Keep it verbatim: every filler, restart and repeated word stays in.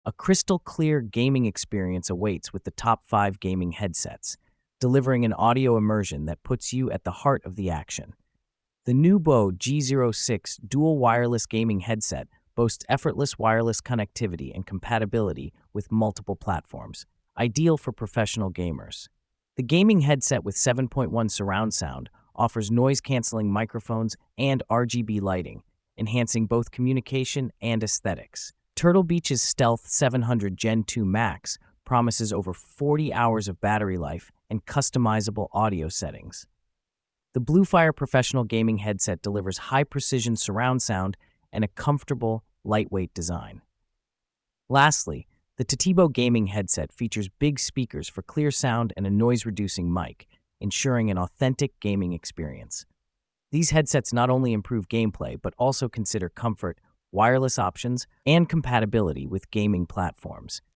A crystal clear gaming experience awaits with the top five gaming headsets, delivering an audio immersion that puts you at the heart of the action. The new Nubo G zero six dual wireless gaming headset boasts effortless wireless connectivity and compatibility with multiple platforms, ideal for professional gamers. The gaming headset with seven point one surround sound offers noise-canceling microphones and R G B lighting, enhancing both communication and aesthetics. Turtle Beach's Stealth seven hundred Gen two Max promises over forty hours of battery life and customizable audio settings. The Bluefire Professional Gaming Headset delivers high-precision surround sound and a comfortable, lightweight design. Lastly, the Tatibo Gaming Headset features big speakers for clear sound and a noise-reducing mic, ensuring an authentic gaming experience. These headsets not only improve gameplay, but also consider comfort, wireless options, and compatibility with gaming platforms.